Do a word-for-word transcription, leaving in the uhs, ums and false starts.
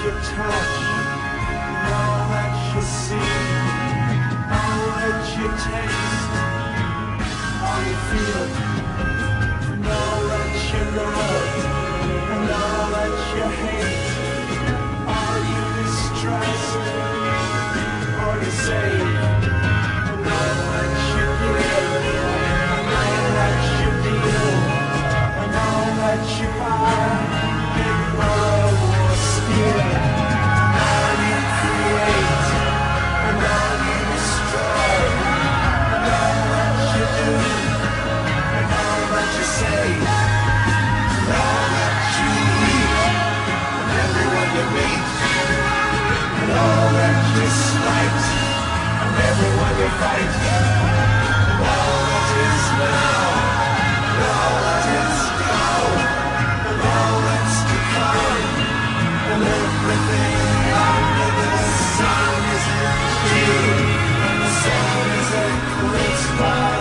you touch, and all that you see, all that you taste, all you feel, and all that you love, and all that you hate, all you distrust, or you save, and all that you give, and all that you feel, and all that you buy, big borrow or steal, all you create, and all you destroy, and all that you do, and all that you say, and all that you eat, and everyone you meet, and all that you slight, and everyone you fight, and all that is now, and all that is gone, and all that's to come, and everything under the sun is you, and the sun is eclipsed by